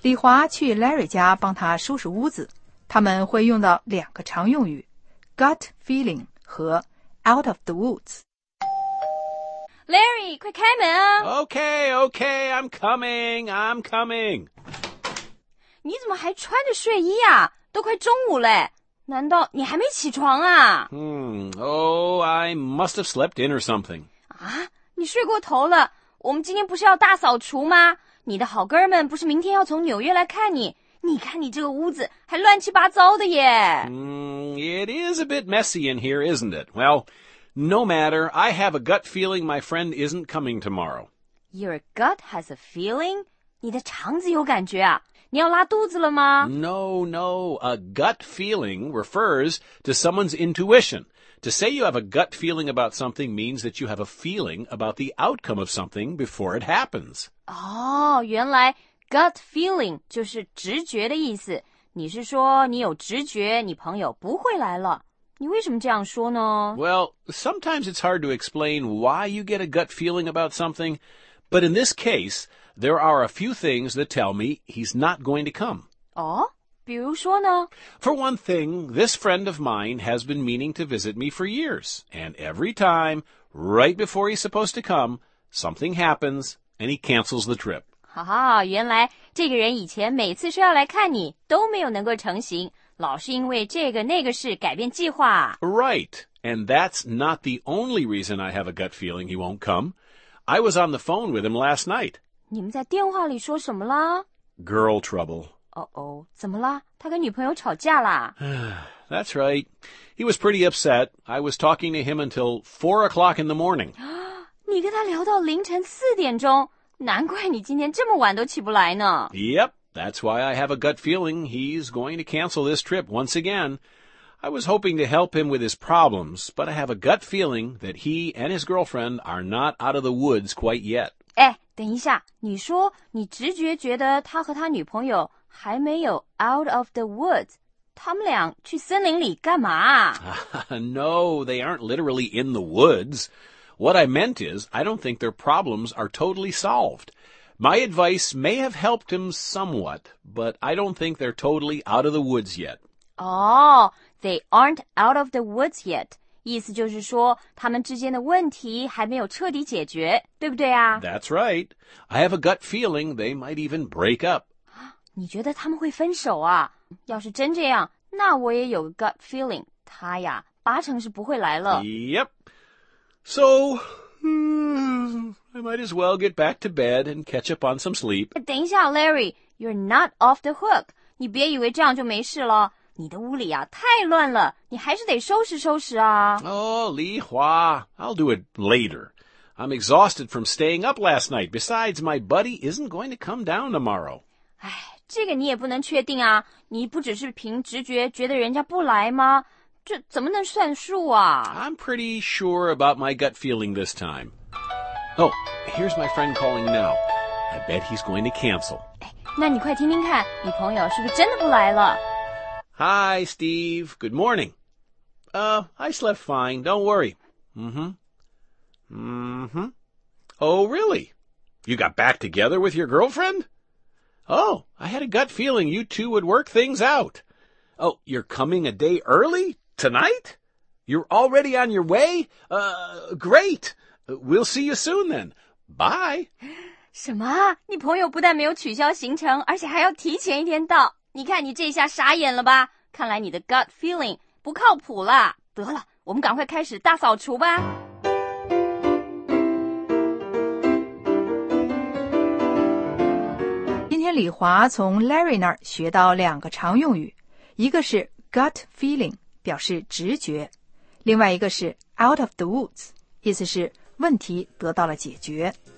李华去 Larry 家帮他收拾屋子，他们会用到2个常用语 gut feeling 和 out of the woods。Larry， 快开门啊 Okay, I'm coming. 你怎么还穿着睡衣啊？都快中午嘞，难道你还没起床啊 I must have slept in or something. 啊，你睡过头了，我们今天不是要大扫除吗？你的好哥们不是明天要从纽约来看你，你看你这个屋子还乱七八糟的耶。 It is a bit messy in here, isn't it? Well, no matter. I have a gut feeling my friend isn't coming tomorrow. Your gut has a feeling? 你的肠子有感觉啊？你要拉肚子了吗？ No. A gut feeling refers to someone's intuition. To say you have a gut feeling about something means that you have a feeling about the outcome of something before it happens. 哦，原来 gut feeling 就是直觉的意思。你是说你有直觉，你朋友不会来了。你为什么这样说呢？ Well, sometimes it's hard to explain why you get a gut feeling about something, but in this case, there are a few things that tell me he's not going to come. 哦，比如说呢？ For one thing, this friend of mine has been meaning to visit me for years, and every time, right before he's supposed to come, something happens and he cancels the trip. 哈哈，原来这个人以前每次说要来看你，都没有能够成行，老是因为这个那个事改变计划。 Right, and that's not the only reason I have a gut feeling he won't come. I was on the phone with him last night. 你们在电话里说什么啦？ Girl trouble. 哦，怎么啦？他跟女朋友吵架啦？ That's right. He was pretty upset. I was talking to him until 4 o'clock in the morning. 你跟他聊到凌晨4点钟，难怪你今天这么晚都起不来呢。 Yep, that's why I have a gut feeling he's going to cancel this trip once again. I was hoping to help him with his problems, but I have a gut feeling that he and his girlfriend are not out of the woods quite yet. 哎，等一下，你说你直觉觉得他和他女朋友还没有 out of the woods， 他们俩去森林里干嘛啊？ No, they aren't literally in the woods. What I meant is, I don't think their problems are totally solved. My advice may have helped him somewhat, but I don't think they're totally out of the woods yet. 哦， they aren't out of the woods yet， 意思就是说他们之间的问题还没有彻底解决，对不对啊？ That's right. I have a gut feeling they might even break up. 你觉得他们会分手啊？要是真这样，那我也有个 gut feeling， 他呀80%是不会来了。 Yep. So, I might as well get back to bed and catch up on some sleep. 等一下 Larry， you're not off the hook， 你别以为这样就没事了。你的屋里啊太乱了，你还是得收拾收拾啊。 Oh, Li Hua, I'll do it later. I'm exhausted from staying up last night. Besides, my buddy isn't going to come down tomorrow. 哎，这个你也不能确定啊，你不只是凭直觉觉得人家不来吗？这怎么能算数啊？ I'm pretty sure about my gut feeling this time. Oh, here's my friend calling now. I bet he's going to cancel. 那你快听听看，你朋友是不是真的不来了？ Hi, Steve. Good morning. I slept fine. Don't worry. Oh, really? You got back together with your girlfriend? Oh, I had a gut feeling you two would work things out. Oh, you're coming a day early? Tonight? You're already on your way? Great. We'll see you soon then. Bye. 什么？你朋友不但没有取消行程，而且还要提前1天到。你看你这下傻眼了吧？看来你的 gut feeling 不靠谱啦。得了，我们赶快开始大扫除吧。 今天李华从 Larry 那儿学到2个常用语，一个是 gut feeling， 表示直觉，另外一个是 out of the woods， 意思是问题得到了解决。